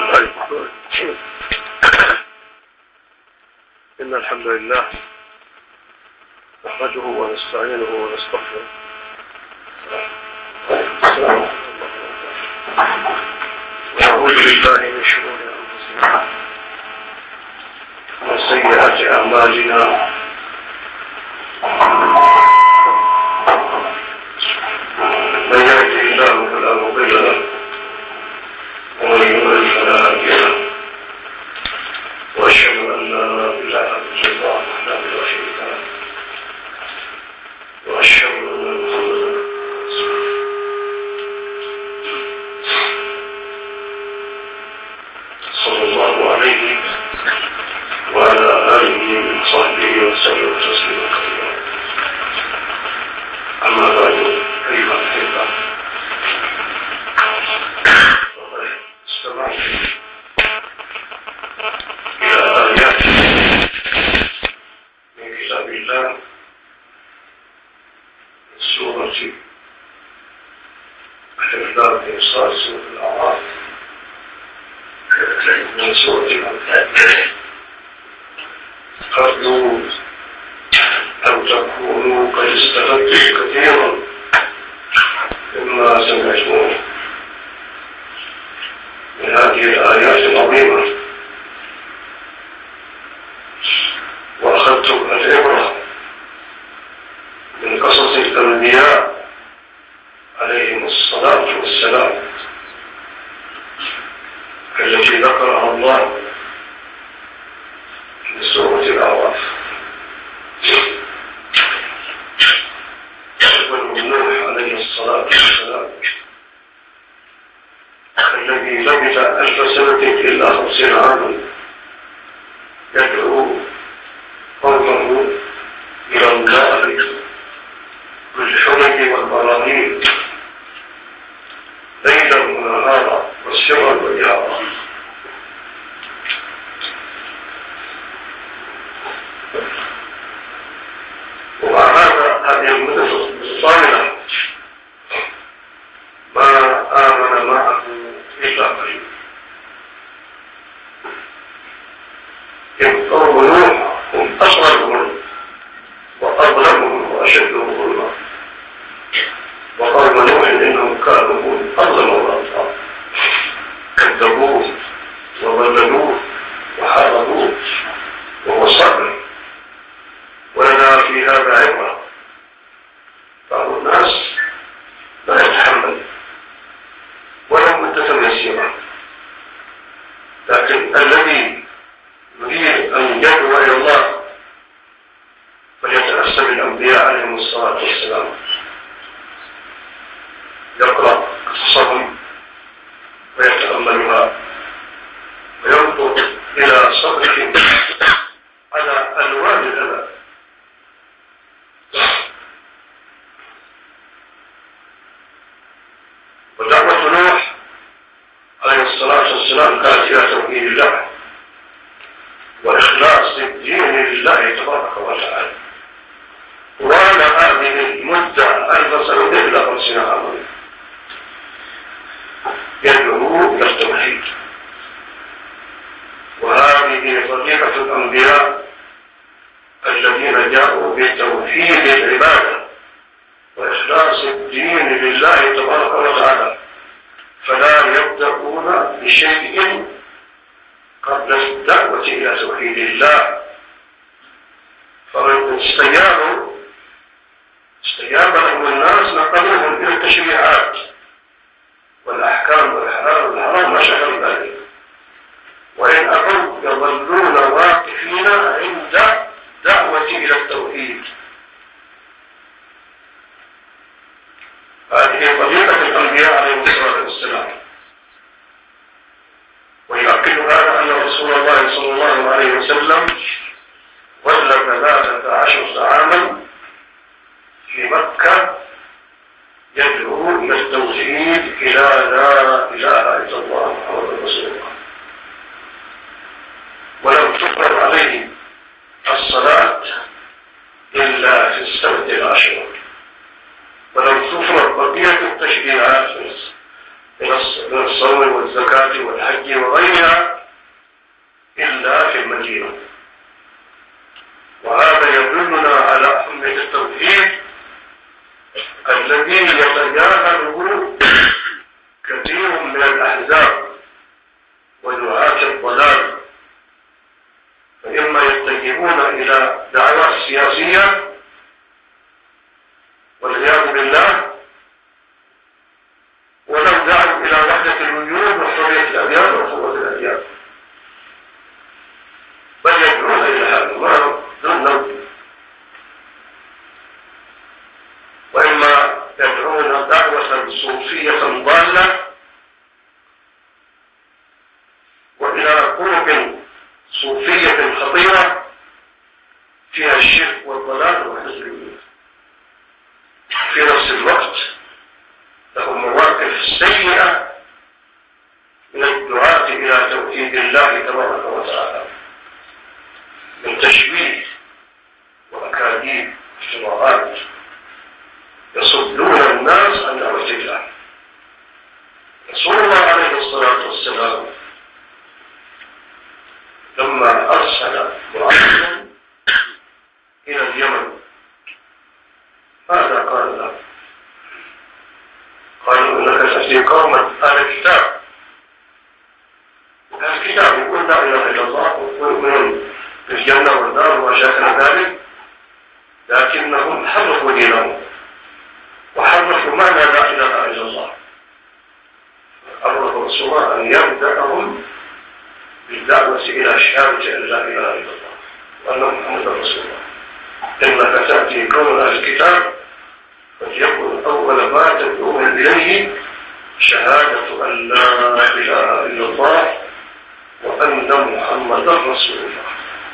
إن الحمد لله نحمده ونستعينه ونستغفره ونعوذ بالله من شرور أنفسنا ومن سيئات أعمالنا من يهده الله فلا مضل له ومن يضلل فلا هادي له وأشهد أن لا إله إلا الله وحده لا شريك له وأشهد أن محمدا صلى الله عليه وعلى آله وصحبه وسلم تسليما كثيرا. أما بعد أيها الأحبة، فقد استمعت إلى آيات من كتاب الله من سورة الإحداث إنصار سورة الأعراف من سورة الأنفال. قالوا أن تكونوا قد استفدتم كثيرا مما سمعتم من هذه الآيات العظيمة وأخذتم العبرة من قصص الأنبياء عليهم الصلاة والسلام التي ذكرها الله في سورة الأعراف. ونوح عليه الصلاة والسلام الذي لبث 1000 سنة إلا 50 عاما يدعو قومه إلى الله بالحجج والبراهين ليلا ونهارا وسرا وجهارا. ومع هذه المدة الصالحة ما آمن معه إلا قليل. إن قوم نوح هم أصغرهم وأظلمهم وأشدهم ظلما، وقوم نوح إنهم كانوا هم أظلم الأطفال، كذبوه وضللوه وحاربوه وهو صبر. ولنا في هذا عبرة. بعض الناس لا يتحمل ولو مدة يسيرة، لكن الذي يريد أن يدعو إلى الله فليتأسى بالأنبياء عليهم الصلاة والسلام، يقرأ قصصهم ويتأملها وينظر إلى صبرهم على ألوان الأذى. ودعوة نوح عليه الصلاة والسلام كانت إلى توحيد الله وإخلاص الدين لله تبارك وتعالى. وعلى هذه المدة 1000 سنة إلا 50 عاما يدعو إلى التوحيد. وهذه طريقة الأنبياء الذين جاءوا بتوحيد العبادة وإخلاص الدين لله تبارك وتعالى، فلا يبدأون بشيء قبل الدعوة إلى توحيد الله. فمن استجاب لهم الناس نقلوهم إلى التشريعات والأحكام والحلال والحرام ما شكل ذلك، وإن أبوا يظلون واقفين عند دعوة إلى التوحيد. هذه طريقة الأنبياء عليهم الصلاة والسلام. ويؤكد هذا أن رسول الله صلى الله عليه وسلم ظل 13 عاما في مكة يدعو إلى التوحيد إلى لا إله إلا الله محمد رسول الله، ولم تفرض عليه الصلاة إلا في السبت العاشر، ولم تفرض بقية التشريعات من الصوم والزكاة والحج وغيرها إلا في المدينة. وهذا يدلنا على أهمية التوحيد الذي يتجاهله كثير من الأحزاب ودعاة الضلال، فإما يتجهون إلى دعوات سياسية والعياذ بالله، ولو دعوا إلى وحدة الوجود وحرية الأديان وقوة الأديان، بل يدعون إلى هذا ما دون، وإما يدعون دعوة صوفية ضالة وإلى طرق صوفية خطيرة فيها الشرك والضلال وحدة الوجود. في نفس الوقت لهم مواقف سيئة من الدعاة إلى توحيد الله تبارك وتعالى من تشويه وأكاذيب وافتراءات يصدون الناس عن دعوة الله. رسول الله عليه الصلاة والسلام لما أرسل معاذا إلى اليمن ماذا قال له؟ قالوا إنك تأتي قوما أهل الكتاب، أهل الكتاب يقول لا إله إلا الله ويؤمنون بالجنة والنار وما شاكل ذلك، لكنهم حرفوا دينهم وحرفوا معنى لا إله إلا الله. أمر رسول الله أن يبدأهم بالدعوة إلى شهادة أن لا إله إلا الله وأن محمدا رسول الله. إنك تأتي قوم أهل الكتاب فليكن أول ما تدعوهم إليه شهادة أن لا إله إلا الله وأن محمدا رسول الله.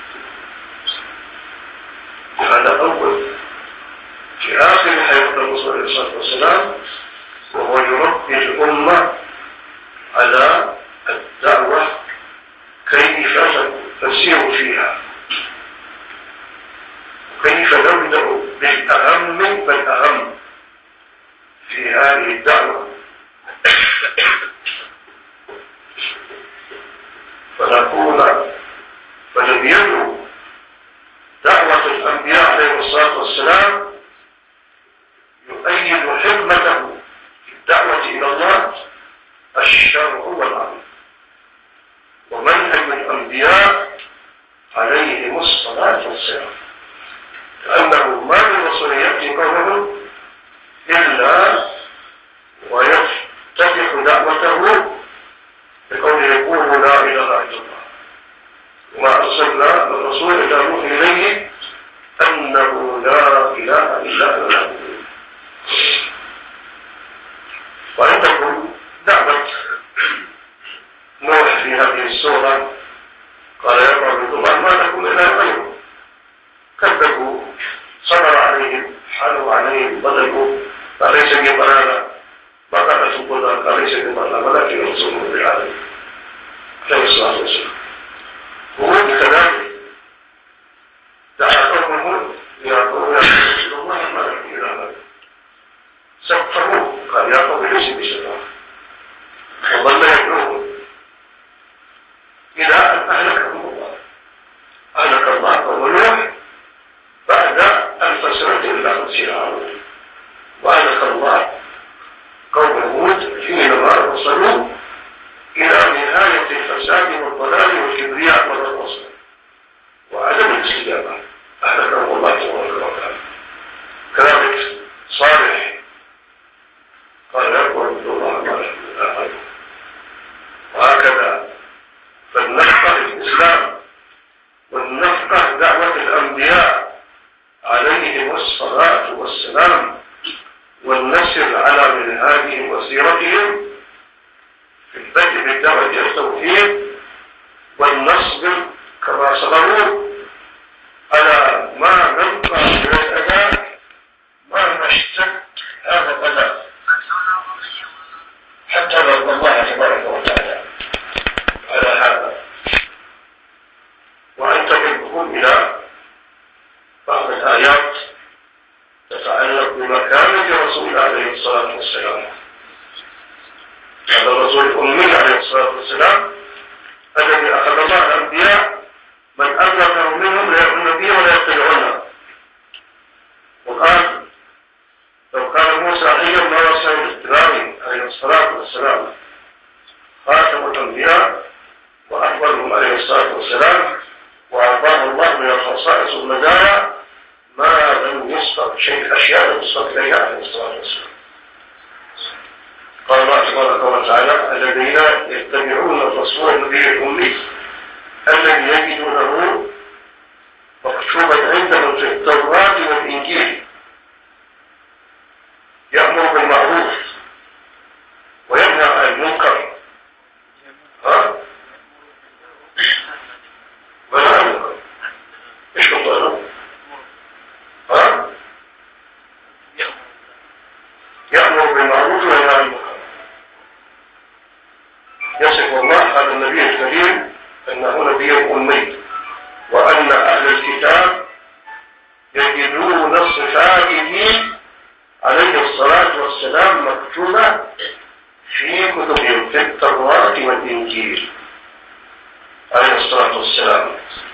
هذا أول في آخر حياة الرسول عليه الصلاة والسلام، وهو يربي الأمة على الدعوة كيف تسير فيها، كيف نبدأ بالأهم فالأهم في هذه الدعوة، فنبين دعوة الأنبياء عليه الصلاة والسلام يؤيد حكمته في الدعوة إلى الله الشرع والعمل، ومنهج الأنبياء عليهم الصلاة والسلام، لأنه ما من رسول يأتي قومه إلا ويفتتح دعوته بقوله يقول لا إله إلا الله، وما أرسلنا الرسول إلا نوحي إليه أنه لا إله إلا أنا. وعندكم دعوة نوح في هذه السورة، قال يا قوم الله ما لكم إلا غيره، كذبوا صبر عليهم حالوا عليهم ضللوا فليس بضلالة، ما قالت الضلال فليس بضلالة ولكن رسول بالعالم عليه الصلاة والسلام. هود كذلك دعا قومه يا قوم يا رسول الله ما لكم إلا غيره، سفروه قال يا قوم ليس بسفر، وظل يدعوهم إلى أن أهلكهم الله. أهلك الله قوم نوح بعد 1000 سنة إلا 50 عاما، وأهلك الله قوم هود حينما وصلوا إلى نهاية الفساد والضلال والكبرياء والرصد وعدم الاستجابة، أهلكهم الله تبارك وتعالى. كذلك صالح قال يقول الله ما لكم إلا غيره. وهكذا فلنفقه الإسلام ولنفقه دعوة الأنبياء عليهم الصلاة والسلام، والنسر على منهاجهم وسيرتهم في البدء بالدعوة إلى التوحيد، والنصبر كما صبروا على ما نلقى من الأذى مهما اشتد هذا الأذى، حتى نرضى الله تبارك وتعالى على هذا. وأنتقل بكم إلى بعض الآيات تتعلق بمكانة رسول الله عليه الصلاة والسلام. هذا الرسول الأمي عليه الصلاة والسلام شيء الأشياء المصطفى إليها عليه الصلاة والسلام. قال الله تبارك وتعالى: الذين يتبعون الرسول النبي الأمي الذي يجدونه مكتوبا عندهم في التوراة والإنجيل يأمر بالمعروف وينهى عن المنكر. ولا المنكر ايش قلنا؟ يأمر بالمعروف وينهى عن المنكر. يصف الله هذا النبي الكريم أنه نبي أمي، وأن أهل الكتاب يجدون صفاته عليه الصلاة والسلام مكتوبة في كتبهم في التوراة والإنجيل عليه الصلاة والسلام.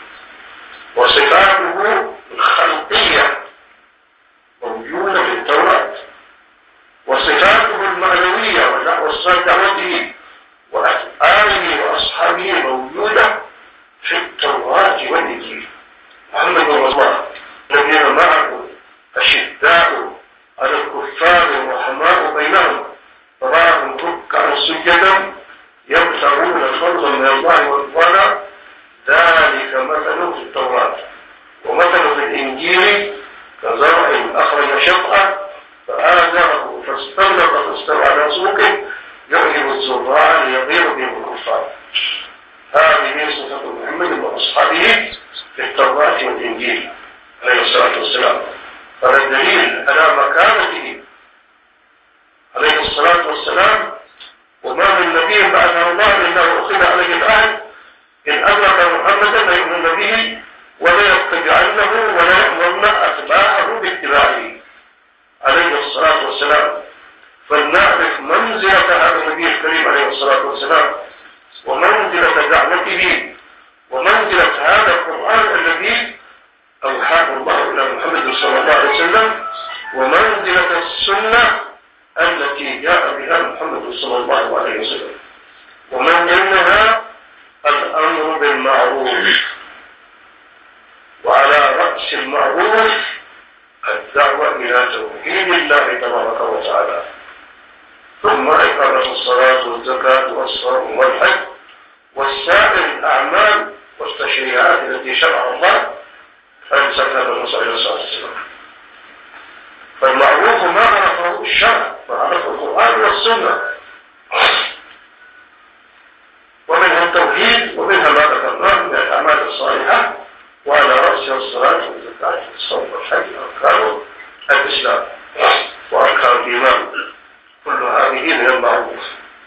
وصفاته الخلقية موجودة في التوراة، وصفاته المعنوية وصفات دعوته وأفعاله وأصحابه موجودة في التوراة والإنجيل. محمد رسول الله الذين معه أشداء على الكفار ورحماء بينهم تراهم ركعا سجدا يبتغون فضلا من الله ورضوانا ذلك مثل في التوراة ومثل في الإنجيل كزرع أخرج شطأه فآزره فاستغلق فاستوى على سوقه يعجب الزراع ليغيظ بهم الكفار. هذه صفة محمد وأصحابه في التوراة والإنجيل عليه الصلاة والسلام. هذا الدليل على مكانته عليه الصلاة والسلام. وما من نبي بعثه الله إلا أخذ عليه العهد إن أدرك محمدا ليؤمن به ولا يتبعنه ولا يأمرن أتباعه باتباعه عليه الصلاة والسلام. فلنعرف منزلة هذا النبي الكريم عليه الصلاة والسلام، ومنزلة دعوته، ومنزلة هذا القرآن الذي أوحاه الله إلى محمد صلى الله عليه وسلم، ومنزلة السنة التي جاء بها محمد صلى الله عليه وسلم. ومن ضمنها الأمر بالمعروف، وعلى رأس المعروف الدعوة إلى توحيد الله تبارك وتعالى، ثم إقامة الصلاة والزكاة والصوم والحج والسائر الأعمال والتشريعات التي شرع الله فأنسكنا بالرسول صلى الله عليه وسلم. فالمعروف ما عرفه الشرع، ما عرفه القرآن والسنة، ومنها التوحيد ومنها ما ذكرناه من الأعمال الصالحة، وعلى رأسها الصلاة والزكاة والصوم والحج أركان الإسلام وأركان الإيمان. كل هذه من المعروف.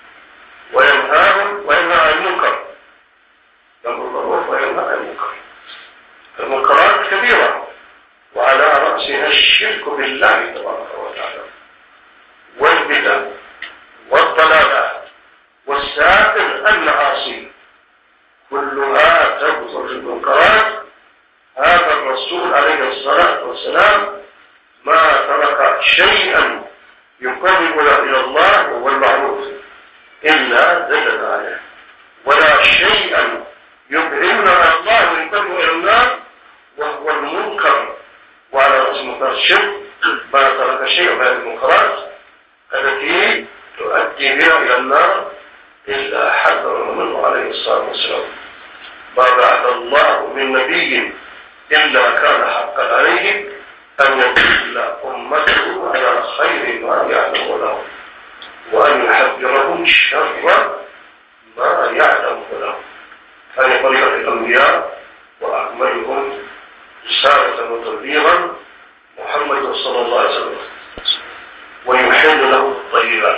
وينهى عن المنكر، يأمر بالمعروف وينهى عن المنكر. المنكرات كبيرة وعلى رأسها الشرك بالله تبارك وتعالى والبدع والضلالات والسائر المعاصي، كلها تدخل في المنكرات. هذا الرسول عليه الصلاة والسلام ما ترك شيئا يقربنا إلى الله وهو المعروف إلا دلنا عليه، ولا شيئا يبعدنا عن الله ويقرب إلى النار وهو المنكر. وعلى رأس منكر الشرك ما ترك شيئا من المنكرات التي تؤدي بنا إلى النار إلا حذر منه عليه الصلاة والسلام. ما بعث الله من نبي إلا كان حقا عليه أن يدل أمته على خير ما يعلم له، وأن يحذرهم شر ما يعلم له. هذه طريقة الأنبياء، وأكملهم رسالة وتبليغا محمد صلى الله عليه وسلم. ويحل له الطيبات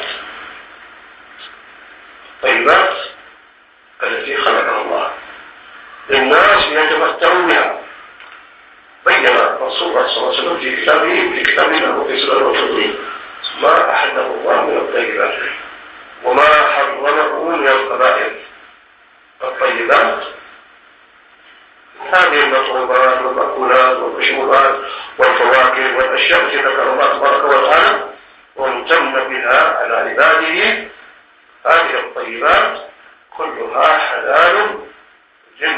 التي خلقها الله للناس يتمتعون بها. بين رسول الله صلى الله عليه وسلم في كتابه وفي سنة الرسول ما أحله الله من الطيبات وما حرمه من القبائل. الطيبات هذه المطعومات والمأكولات والمشروبات والفواكه والأشياء التي ذكر الله تبارك وتعالى وامتن بها على عباده. هذه الطيبات كلها حلال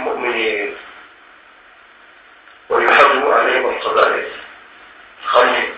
للمؤمنين، ويحرم عليهم الخبائث، الخمر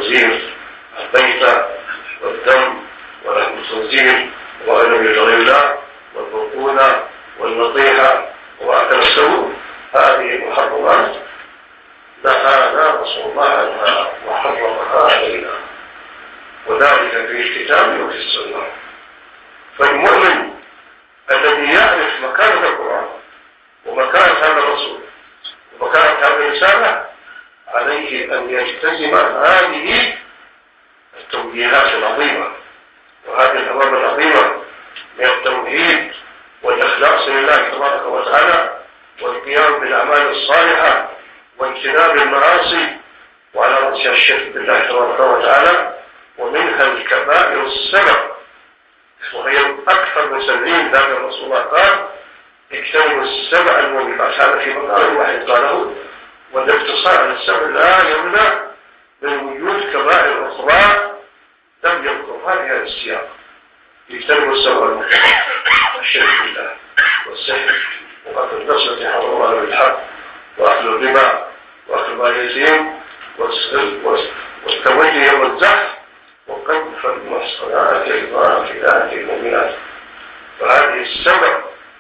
الخنزير، البيت والدم ولحم الخنزير وأكل لغير الله والبطولة والنطيحة وأكل السوء، هذه محرمات نهانا رسول الله عنها وحرمها علينا، وذلك في الكتاب وفي السنة. فالمؤمن الذي يعرف مكانة القرآن ومكانة هذا الرسول ومكانة هذه الرسالة عليه أن يلتزم هذه التوجيهات العظيمة وهذه الأمور العظيمة من التوحيد والإخلاص لله تبارك وتعالى والقيام بالأعمال الصالحة واجتناب المعاصي، وعلى رأسها الشرك بالله تبارك وتعالى، ومنها الكبائر السبع وهي أكثر من 70. ذاك رسول الله قال اجتنبوا السبع الموبقات، هذا في مقام واحد قاله، والاقتصار على السبع لا يمنع من وجود كبائر أخرى لم يذكرها في هذا السياق. اجتنبوا السبع الموبقات، الشرك بالله والسحر وقتل النفس التي حرم الله بالحق وأكل الربا وأكل مال اليتيم والتولي يوم الزحف وقذف المحصنات الغافلات المؤمنات. فهذه السبع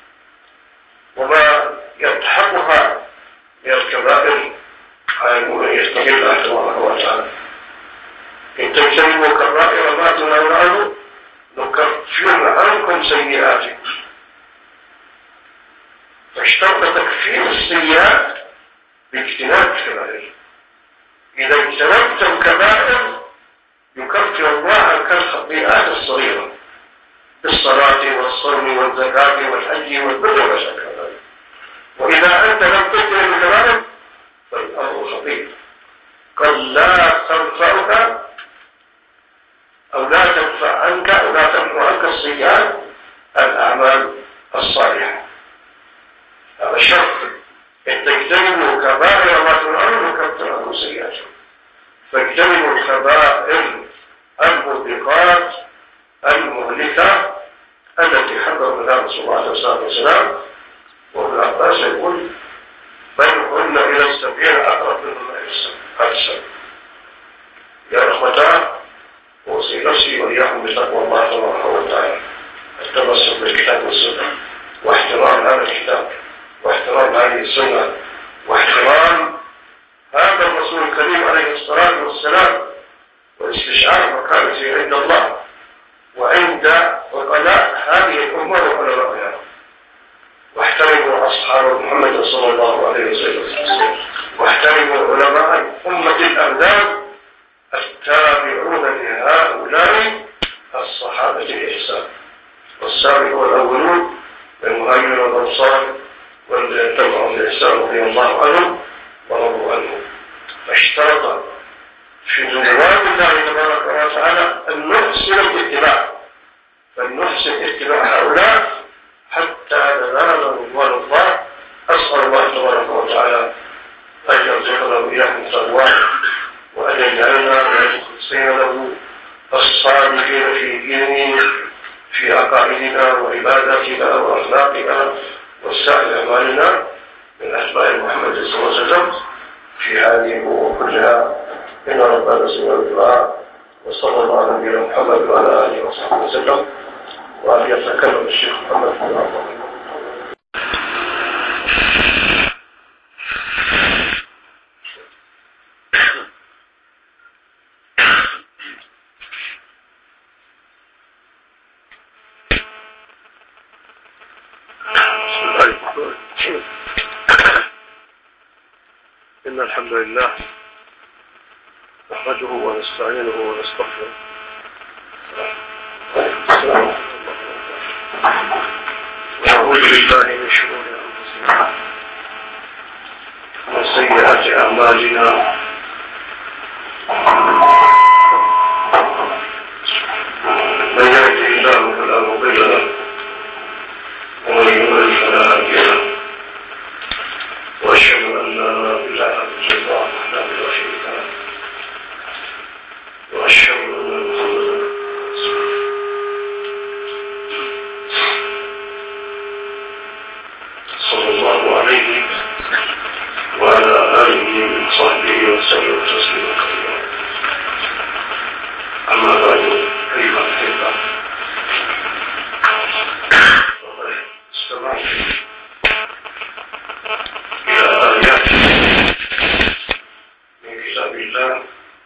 وما يلحقها من الكبائر على المؤمن يستقيم الله تبارك وتعالى. إن تجتنبوا كبائر ما تنهون عنه نكفر عنكم سيئاتكم. فاشترط تكفير السيئات باجتناب الكبائر. إذا اجتنبت الكبائر يكفر الله عنك الخطيئات الصغيرة بالصلاة والصوم والزكاة والحج والبر وشكر. وإذا أنت لم تجتنب الكبائر فالأمر خطير، قد لا تنفعك أو لا تنفع عنك أو لا تنفع عنك السيئات الأعمال الصالحة. هذا الشرط، إن تجتنبوا كبائر ما تنهون نكفر عنكم سيئاتكم. فاجتنبوا الكبائر الموبقات المهلكة التي حذر منها رسول الله عليه الصلاة والسلام. وابن عباس يقول بل هن إلى السبيل أقرب منهن إلى السبيل. يا أخوتاه أوصي نفسي وإياكم بتقوى الله تبارك وتعالى، التمسك بالكتاب والسنة واحترام هذا الكتاب واحترام هذه السنة واحترام هذا الرسول الكريم عليه الصلاة والسلام، واستشعار مكانته عند الله وعند عقلاء هذه الأمة وعلمائها. واحترموا أصحاب محمد صلى الله عليه وسلم، واحترموا علماء أمة الأبدان التابعون لهؤلاء الصحابة الإحسان والسابقون الأولون المهاجرين والأنصار والذين تبعهم الإحسان رضي الله عنهم ورضوا عنه. فاشترط في رضوان الله تبارك وتعالى أن نحسن الاتباع، فلنحسن اتباع هؤلاء حتى ننال رضوان الله. أسأل الله تبارك وتعالى أن يرزقنا وإياكم تقواه، وأن يجعلنا من المخلصين له الصادقين في دينه في عقائدنا وعباداتنا وأخلاقنا وسائر أعمالنا من أتباع محمد صلى الله عليه وسلم في هذه الأمور كلها. إن ربنا سمع الدعاء، وصلى الله على نبينا محمد وعلى آله وصحبه وسلم. وأن يتكلم الشيخ محمد بن عبد الله. إن الحمد لله نحمده ونستعينه ونستغفره ونعوذ بالله من شرور أنفسنا ومن سيئات أعمالنا. من يهده الله فلا مضل له ومن يضلل فلا هادي له. وأشهد أن لا إله إلا الله وحده لا شريك له، وأشهد أن محمدا صلى الله عليه وعلى آله وصحبه وسلم تسليما كثيرا. استماعا إلى آيات من كتاب الله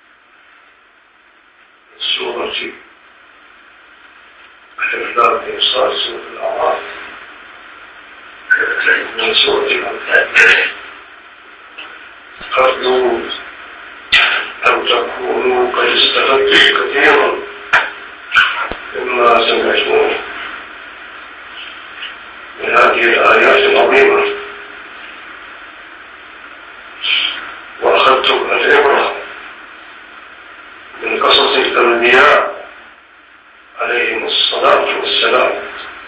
من سورة الإفلاس في إصال سورة الأعراف من سورة الأنفال. قالوا أن تكونوا قد استفدتم كثيرا مما سمعتم من هذه الآيات العظيمة وأخذتم العبرة من قصص الأنبياء عليهم الصلاة والسلام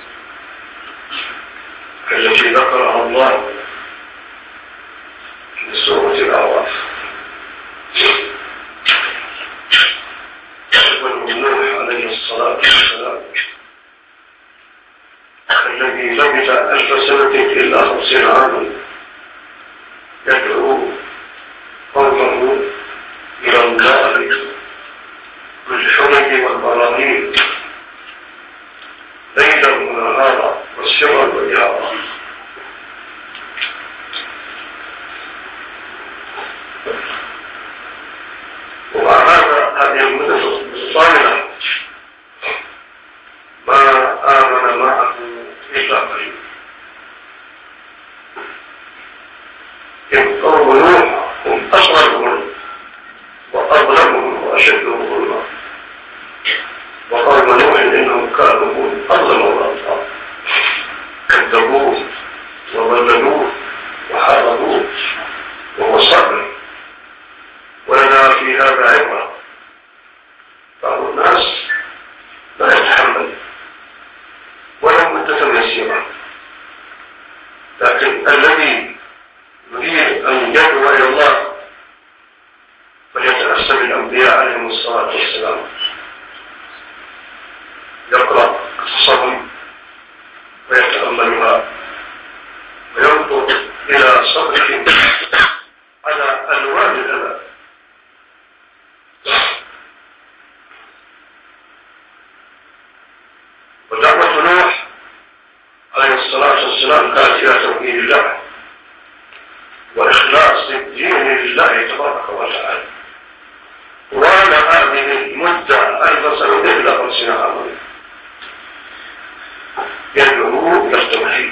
التي ذكرها الله في سورة الأعراف. ونوح عليه الصلاة والسلام الذي لبث 1000 سنة إلا 50 عاما يدعو قومه إلى الله بالحجج والبراهين ليلا ونهارا والسرا والجهرا. ومع هذه المدة الصالحة ما آمن معه إلا قليل. قوم نوح هم أصغرهم وأظلمهم وأشدهم ظلما، وقوم نوح إنهم كانوا هم أظلم الأطفال، كذبوه وضللوه وحاربوه وهو صبر. ولنا في هذا عبرة. بعض الناس لا يتحمل ولو مدة يسيرة، لكن الذي يريد أن يدعو إلى الله فليتأسى بالأنبياء عليهم الصلاة والسلام، يقرأ قصصهم ويتأملها وينظر إلى صبرهم على ألوان الأذى. ودعوة نوح عليه الصلاة والسلام كانت إلى توحيد الله وإخلاص الدين لله تبارك وتعالى. وعلى هذه المدة 1000 سنة إلا 50 عاما يدعو إلى التوحيد.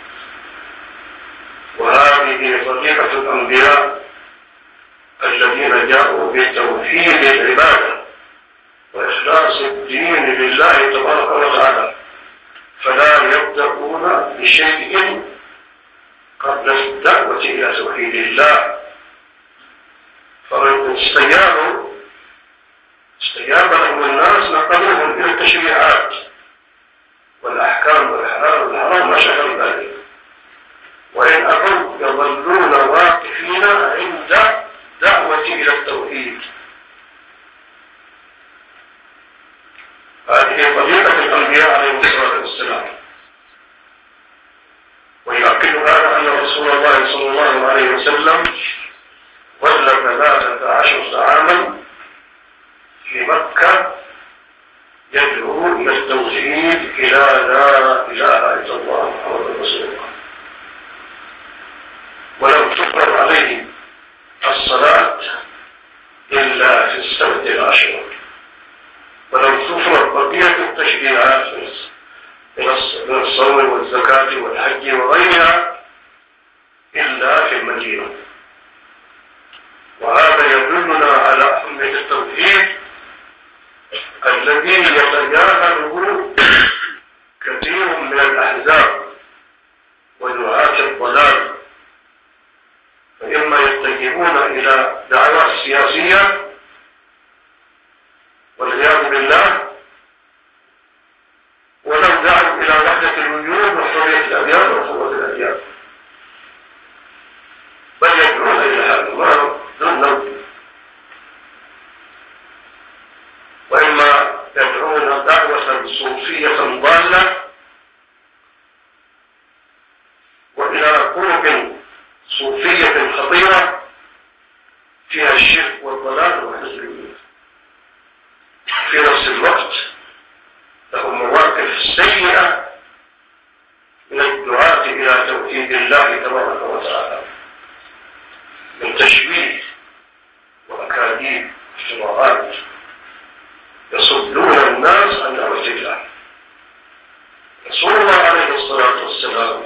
وهذه طريقة الأنبياء الذين جاءوا بتوحيد العبادة وإخلاص الدين لله تبارك وتعالى، فلا يبدأون بشيء قبل الدعوة إلى توحيد الله. فمن استجاب لهم الناس نقلوهم إلى التشريعات والأحكام والحلال والحرام ما شكل ذلك، وإن أبوا يظلون واقفين عند دعوة إلى التوحيد. هذه طريقة الأنبياء عليهم الصلاة والسلام. ويؤكد هذا أن رسول الله صلى الله عليه وسلم ظل 13 عاما في مكة يدعو إلى التوحيد إلى لا إله إلا الله محمد رسول الله، ولم تفرض عليه الصلاة إلا في السبت العاشر، ولم تفرض بقية التشريعات من الصوم والزكاة والحج وغيرها إلا في المدينة. وهذا يدلنا على أهمية التوحيد الذي يتجاهله كثير من الأحزاب ودعاة الضلال، فإما يتجهون إلى دعوات سياسية والعياذ بالله، ولو دعوا إلى وحدة الوجود وحرية الأديان وقوة الأديان، بل يدعون إلى هذا دون نوع. وإما يدعون دعوة صوفية ضالة وإلى طرق صوفية خطيرة فيها الشرك والضلال والحزبية. في نفس الوقت لهم مواقف سيئة من الدعاة إلى توحيد الله تبارك وتعالى من تشويه وأكاذيب واجتماعات يصدون الناس عن دعوة الله. رسول الله عليه الصلاة والسلام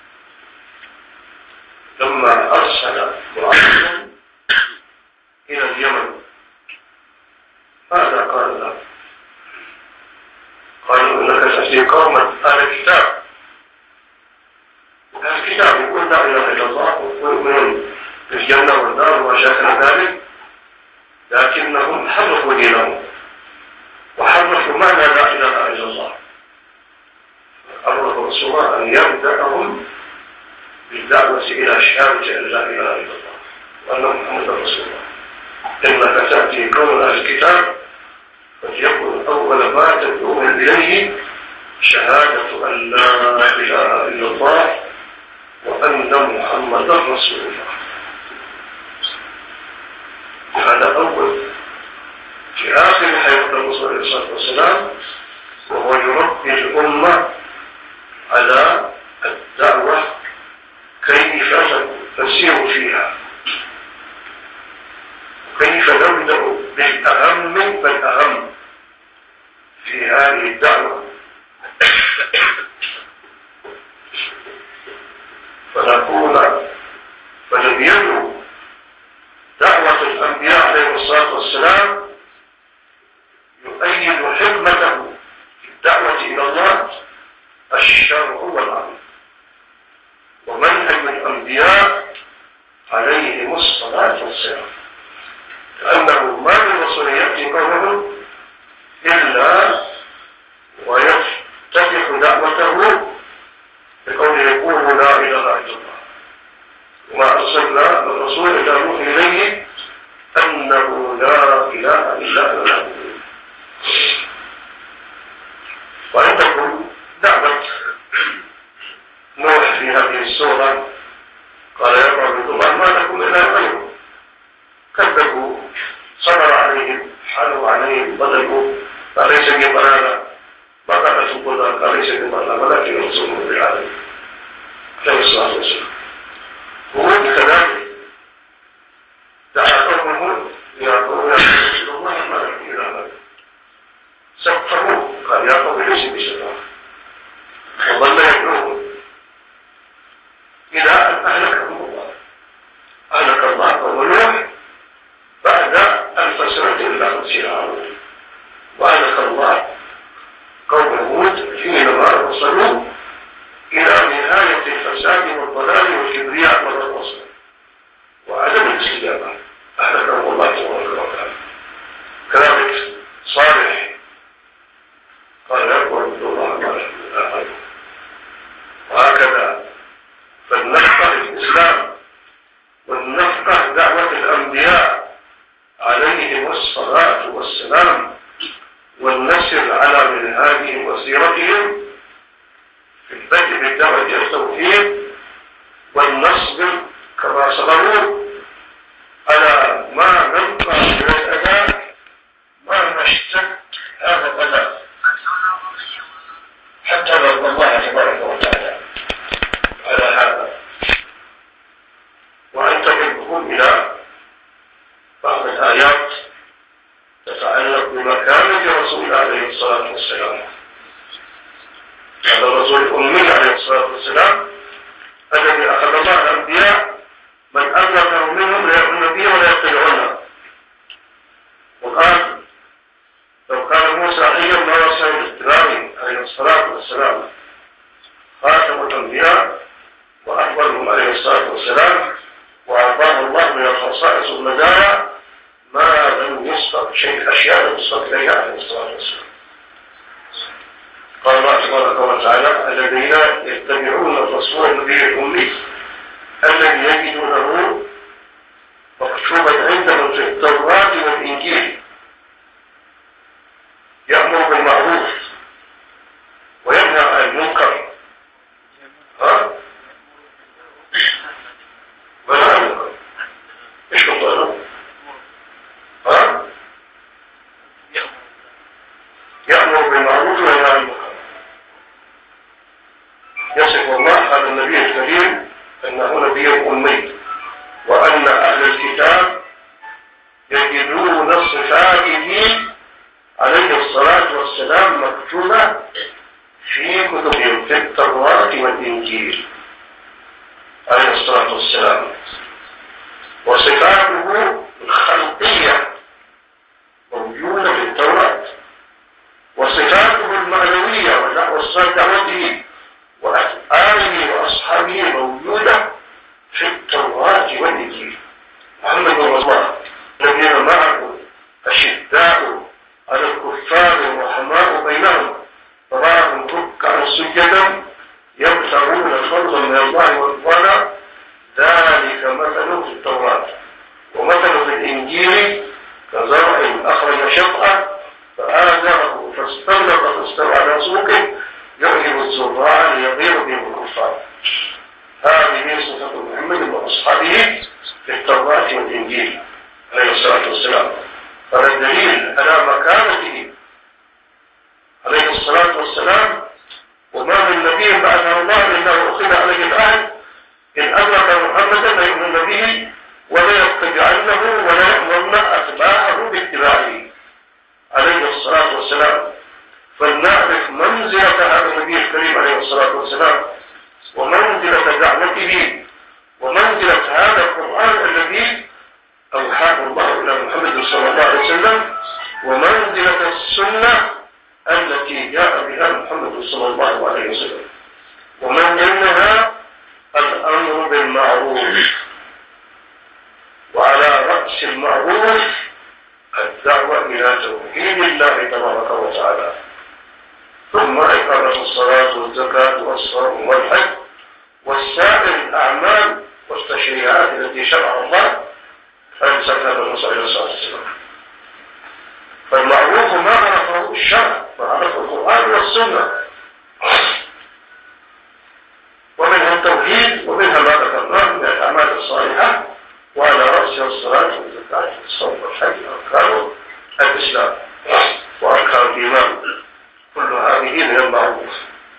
لما أرسل معاذا إلى اليمن ماذا قال له؟ قالوا إنك تأتي قوما أهل الكتاب، أهل الكتاب يقول لا إله إلا الله ويؤمنون بالجنة والنار وما شابه ذلك، لكنهم حرفوا دينهم وحرفوا معنى لا إله إلا الله. أمر رسول الله أن يبدأهم بالدعوة إلى شهادة أن لا إله إلا الله وأن محمدا رسول الله. إنك تأتي قوم أهل الكتاب فليكن أول ما تدعوهم إليه شهادة أن لا إله إلا الله وأن محمدا رسول الله. هذا أول في آخر حياة الرسول عليه الصلاة والسلام، وهو يربي الأمة على الدعوة كيف تسير فيها، كيف نبدأ بالأهم فالأهم في هذه الدعوة، فنبين دعوة الأنبياء عليه الصلاة والسلام يؤيد حكمته في الدعوة إلى الله الشرع والعمل ومنهج الأنبياء عليهم الصلاة والسلام، لأنه ما من رسول يأتي قومه إلا ويفتتح دعوته بقول يقول لا إله إلا الله، وما أرسلنا الرسول إلا نوحي إليه أنه لا إله إلا الله. وعندكم دعوة نوح في هذه السورة، قال يا قوم الله ما لكم إلا غيره، كذبوا صبر عليهم حالوا عليهم ضللوا فليس بضلالة ما قالت الضلال فليس بضلالة ولكن رسول بالعالم عليه الصلاة والسلام. هود كذلك دعا قومه يا قوم يا الله ما لكم إلا غيره، سفهوا قال يا قوم ليس بشرع وظل يدعوهم إلى أن أهلكهم الله. أهلك الله قوم نوح بعد 1000 سنة إلا 50 عاما، وأهلك الله قوم هود حينما وصلوا إلى نهاية الفساد والضلال والكبرياء والوصل وعدم الاستجابة، أهلكهم الله تبارك وتعالى. كذلك صالح قال يقول الله ما لكم إلا غيره. وهكذا فلنفقه الإسلام ولنفقه دعوة الأنبياء عليهم الصلاة والسلام والنسر على منهاجهم وسيرتهم في البدء بالدعوة إلى التوحيد والنصبر كما صبروا على ما نلقى من الأذى ما نشتد هذا الأذى حتى نرضى الله تبارك وتعالى على هذا. وأنتقل بكم إلى بعض الآيات تتعلق بمكانة رسول الله عليه الصلاة والسلام. هذا الرسول الأمي عليه الصلاة والسلام الذي أخذ الله الأنبياء من أدركه منهم ليؤمن به ولا يتبعونه، وقال لو كان موسى حيا ما وصل اتباعه عليه الصلاة والسلام خاتم الأنبياء وأكبرهم عليه الصلاة والسلام، وأعطاه الله من الخصائص والمزايا ما لم يسبق شيء أشياء لم يسبق إليها عليه الصلاة والسلام. قال الله تبارك وتعالى الذين يتبعون الرسول النبي الأمي الذي يجدونه مكتوبا عندهم في التوراة والإنجيل يأمر بالمعروف وينهى عن المنكر ولا المنكر. ايش قلت يأمر بالمعروف وينهى عن المنكر. يصف الله هذا النبي الكريم أنه نبي أمي، وأن أهل الكتاب يجدون صفاته عليه الصلاة والسلام مكتوبة في كتبهم في التوراة والإنجيل عليه الصلاة والسلام. وصفاته الخلقية موجودة في التوراة، وصفاته المعنوية وصفات دعوته وآله وأصحابه موجودة في التوراة والإنجيل. محمد رسول الله الذين معه أشداء على الكفار رحماء بينهم تراهم ركعا سجدا يبتغون فضلا من الله ورضوانا ذلك مثل في التوراة ومثل في الإنجيل كزرع أخرج شطأه فآزره فاستغلق فاستوى على سوقه يعجب الزراع ليغيظ بهم الكفار. هذه صفة محمد وأصحابه في التوراة والإنجيل عليه الصلاة والسلام. هذا الدليل على مكانته عليه الصلاة والسلام. وما من نبي بعثه الله إلا أخذ عليه العهد إن أدرك محمدا ليؤمن به ولا يتبعنه ولا يأمرن أتباعه باتباعه عليه الصلاة والسلام. فلنعرف منزلة هذا النبي الكريم عليه الصلاة والسلام، ومنزلة دعوته، ومنزلة هذا القرآن الذي أوحاه الله إلى محمد صلى الله عليه وسلم، ومنزلة السنة التي جاء بها محمد صلى الله عليه وسلم. ومن ضمنها الأمر بالمعروف، وعلى رأس المعروف الدعوة إلى توحيد الله تبارك وتعالى، ثم إقامة الصلاة والزكاة والصوم والحج والسائر الأعمال والتشريعات التي شرع الله فلسفة الرسول صلى الله عليه وسلم. فالمعروف ما عرفه الشرع وعرفه القرآن والسنة، ومنها التوحيد ومنها ما ذكرناه من الأعمال الصالحة، وعلى رأسها الصلاة والزكاة والصوم والحج أركان الإسلام وأركان الإيمان. كل هذه من المعروف.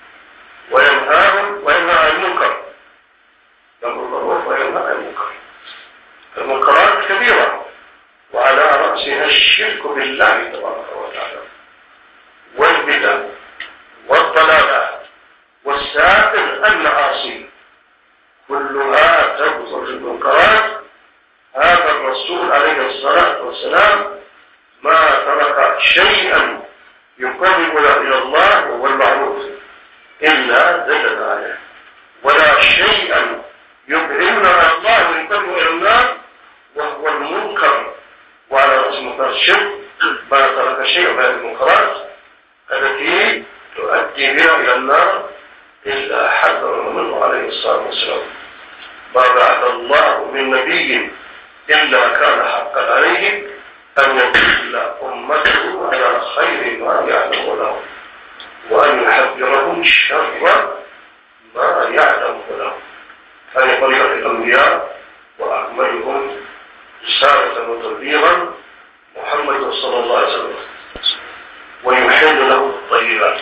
وينهى عن المنكر، يأمر بالمعروف وينهى عن المنكر. المنكرات كبيرة وعلى رأسها الشرك بالله تبارك وتعالى والبدع والضلالات والسائر المعاصي كلها تبطل في المنكرات. هذا الرسول عليه الصلاة والسلام ما ترك شيئا يقربنا إلى الله وهو المعروف إلا دل عليه، ولا شيئا يبعدنا عن الله ويقرب إلى النار وهو المنكر. وعلى رأس منكر الشرك ما ترك شيئا من المنكرات التي تؤدي بنا إلى النار إلا حذر منه عليه الصلاة والسلام. ما بعث الله من نبي إلا كان حقا عليه أن يدل أمته على خير ما يعلم له وأن يحذرهم شر ما يعلم له. هذه طريقة الأنبياء وأكملهم رسالة وتبليغا محمد صلى الله عليه وسلم. ويحل له الطيبات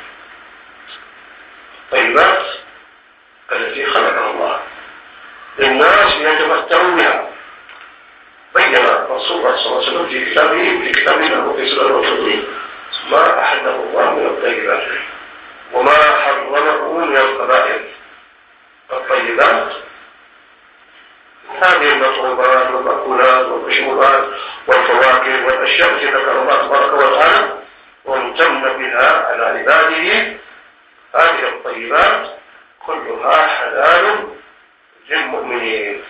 التي خلقها الله للناس يتمتعون بها. بين رسول الله صلى الله عليه وسلم في كتابه وفي سنة وتبليغ ما أحله الله من الطيبات وما حرمه من القبائل. الطيبات هذه المطعومات والمأكولات والمشروبات والفواكه والأشياء التي ذكر الله تبارك وتعالى وامتن بها على عباده. هذه الطيبات كلها حلال للمؤمنين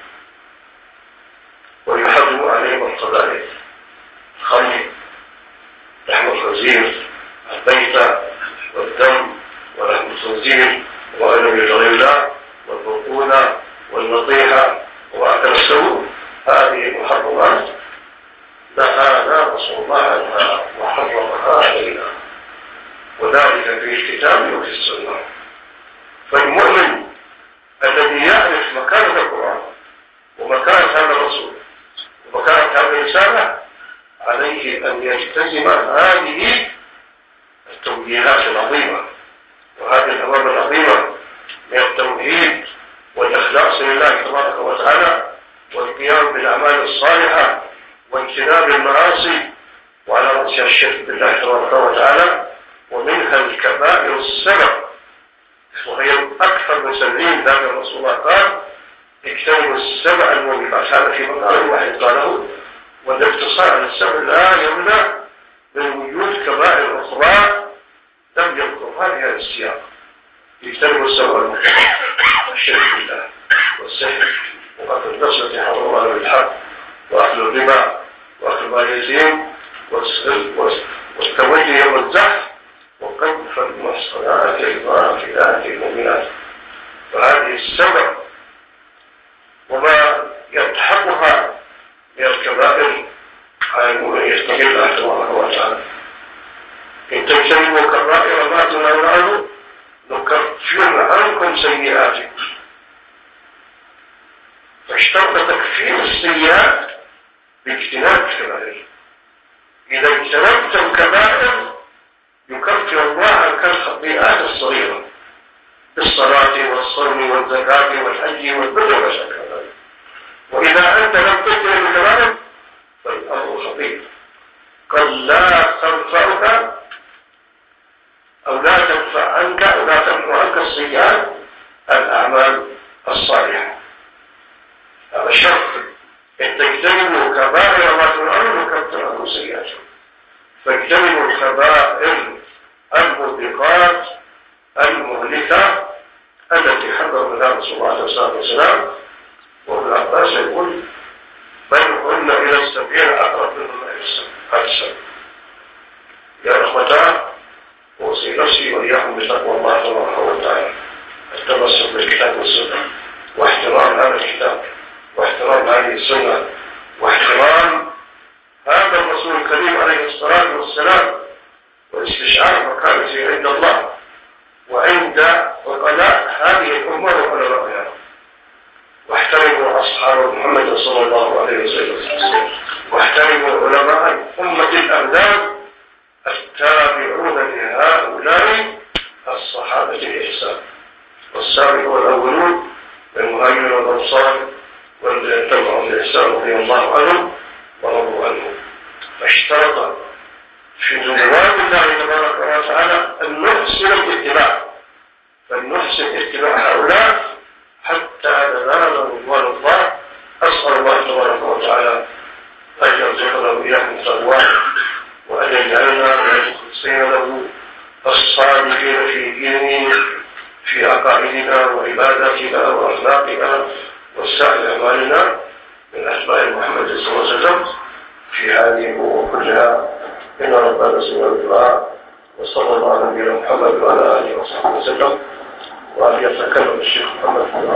ويحرم عليهم الخبائث: الخمر، لحم الخنزير، البيت والدم ولحم الخنزير وأن لغير الله والبطولة والنطيحة وأكل السوء. هذه محرمات نهانا رسول الله عنها وحرمها علينا، وذلك في الكتاب وفي السنة. فالمؤمن الذي يعرف مكانة القرآن ومكانة هذا الرسول ومكانة هذه الرسالة عليه أن يلتزم هذه التوجيهات العظيمة وهذه الأمور العظيمة من التوجيهات والتوحيد والإخلاص لله تبارك وتعالى والقيام بالأعمال الصالحة واجتناب المعاصي، وعلى رأسها الشرك بالله تبارك وتعالى، ومنها الكبائر السبع وهي أكثر من 70. ذاك رسول الله قال اجتنبوا السبع الموبقات، هذا في مقام واحد قاله، والاقتصار على السبع لا يمنع من وجود كبائر أخرى لم يذكرها في هذا السياق. اجتنبوا السبع الموبقات: الشرك بالله والسحر وقتل النفس التي حرم الله بالحق وأكل الربا وأكل مال اليتيم والتولي يوم الزحف وقذف المحصنات الغافلات المؤمنات. فهذه السبع وما يلحقها من الكبائر على المؤمن يستقل الله تبارك وتعالى. إن تجتنبوا كبائر ما تنهون عنه نكفر عنكم سيئاتكم. فاشترط تكفير السيئات باجتناب الكبائر. إذا اجتنبتم كبائر يكفر الله عنك الخطيئات الصغيرة بالصلاة والصوم والزكاة والحج والبر وشكر. وإذا أنت لم تجتنب الكبائر فالأمر خطير، قد لا تنفعك أو لا تنفع عنك أو لا تنفع عنك السيئات الأعمال الصالحة. هذا شرط. إن تجتنبوا كبائر ما تنعون نكفر عنكم سيئاتكم. فاجتنبوا الكبائر الموبقات المهلكة التي حذر منها رسول الله عليه الصلاة والسلام. وابن عباس يقول بل هن إلى السبيل أقرب منهن إلى السبيل. يا أخوتان، أوصي نفسي وإياكم بتقوى الله تبارك وتعالى، التمسك بالكتاب والسنة واحترام هذا الكتاب واحترام هذه السنة واحترام هذا الرسول الكريم عليه الصلاة والسلام، واستشعار مكانته عند الله وعند عقلاء هذه الأمة وعلمائها. واحترموا أصحاب محمد صلى الله عليه وسلم، واحترموا علماء أمة الأبدان التابعون لهؤلاء الصحابة الإحسان والسابقون الأولون من المهاجرين والأنصار والذين تبعهم بإحسان رضي الله عنهم ورضوا عنه. فاشترط في نبوات الله تبارك وتعالى أن نحسن الاتباع، فلنحسن اتباع هؤلاء حتى ننال رضوان الله. أسأل الله تبارك وتعالى أن يرزقنا وإياكم تقواه، وأن يجعلنا من المخلصين له الصادقين في دينه في عقائدنا وعباداتنا وأخلاقنا وسائر أعمالنا من أتباع محمد صلى الله عليه وسلم في هذه الأمور كلها. إن ربنا سمع الدعاء، وصلى الله على نبينا محمد وعلى آله وصحبه وسلم. وأن يتكلم الشيخ محمد